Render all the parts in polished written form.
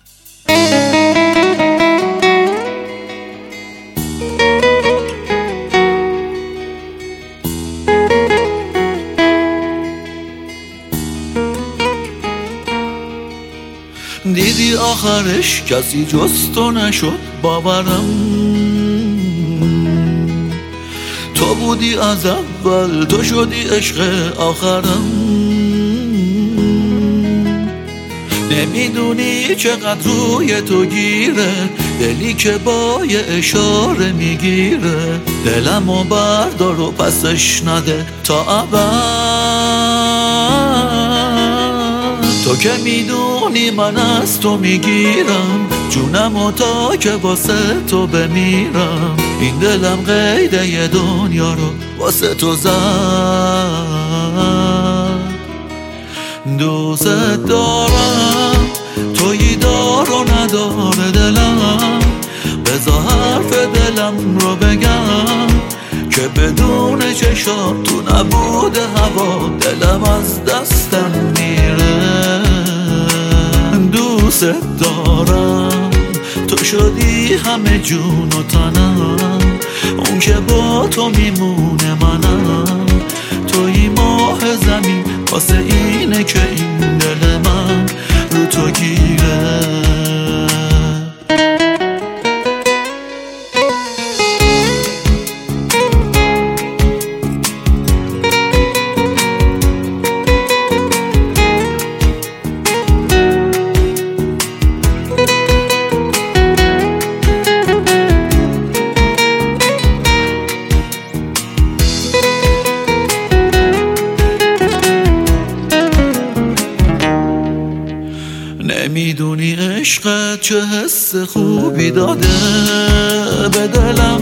دیدی آخرش کسی جز تو نشد باورم، تو بودی از اول، تو شدی عشق آخرم. نمیدونی چقدر روی تو گیره، دلی که با یه اشاره میگیره. دلمو بردار و پسش نده تا ابد. تو که میدونی من از تو میگیرم جونمو تا که واسه تو بمیرم. این دلم قیده ی دنیا رو واسه تو زد. دوست دارم تویی دار و نداره دلم، بذار حرف دلم رو بگم که بدون چشات تو نبود هوا دلم از دستم میره. دوست دارم تو شدی همه جون و تنم، اون که با تو میمونه منم. تویی ماه زمین واسه اینه که این دل من رو تو گیره. نمیدونی عشقت چه حس خوبی داده به دلم.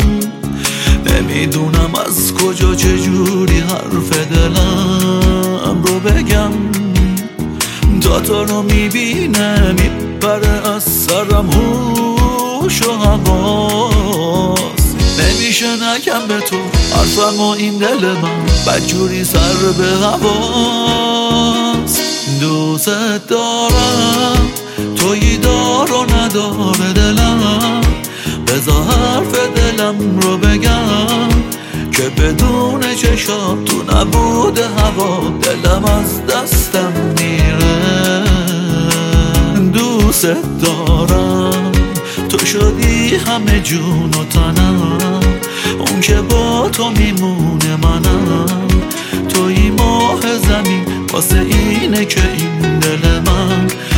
نمیدونم از کجا چجوری حرف دلم رو بگم. تا تو رو میبینه میپره از سرم هوش و حواس. نمیشه نگم به تو حرفم و این دل من بدجوری سر به هواست. دوست دارم تویی دار و نداره دلم، بذار حرف دلم رو بگم که بدون چشات تو نبود هوا دلم از دستم میره. دوست دارم تو شدی همه جون و تنم، اون که با تو میمونه منم. تویی ماه زمین واسه اینه که این دل من